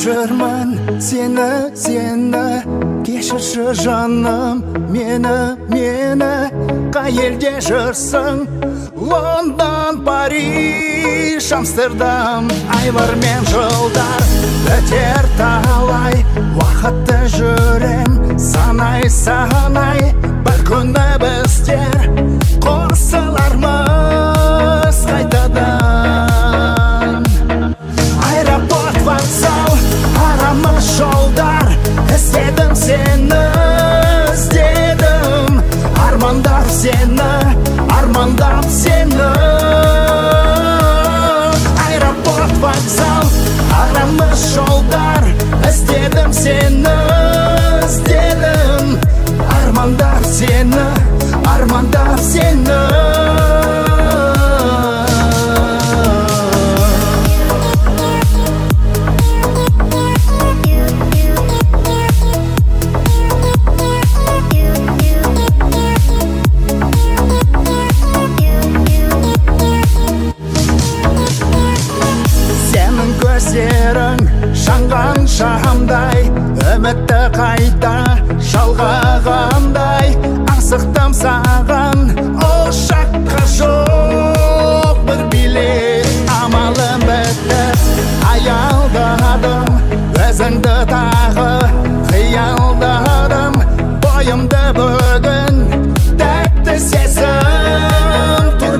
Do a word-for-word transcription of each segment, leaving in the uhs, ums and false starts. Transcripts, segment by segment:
жүрмін сені, сені. Кешірші жаным мені, мені. Қай елде жүрсің? Лондон, Париж, Амстердам. Айлар мен жылдар өтер талай, уақытты жүрем санай, санай. Бір күні біздер қосылармыз қайтадан. Аэропорт, вокзал, арамыз жолдар. Іздедім сені, іздедім. Армандап сені, армандап сені. Аэропорт, вокзал, арамыз жолдар. Іздедім сені, іздедім. Армандап сені, армандап сені. Көздерің жанған шамдай, үмітті қайта жалғағандай. Асықтым саған, ол жаққа жоқ бір билет. Амалым бітті, аялдадым, өзіңді тағы қиялдадым. Бойымды бүгін тәтті сезім тұр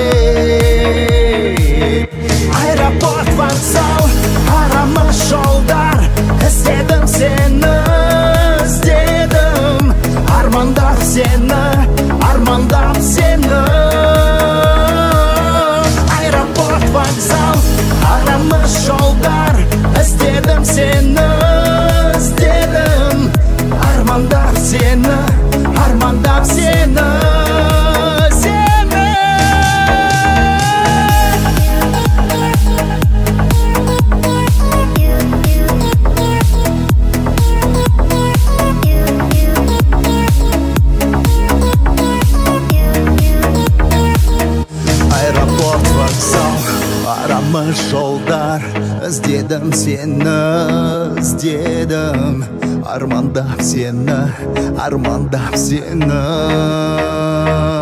билет. Аэропорт, вокзал, арамыз жолдар. Іздедім сені, іздедім. Армандап сені, армандап сені. Аэропорт, вокзал, арамыз жолдар. Іздедім сені, іздедім. Армандап сені, армандап сені. Арамыз жолдар, іздедім сені, іздедім. Армандап сені, армандап сені.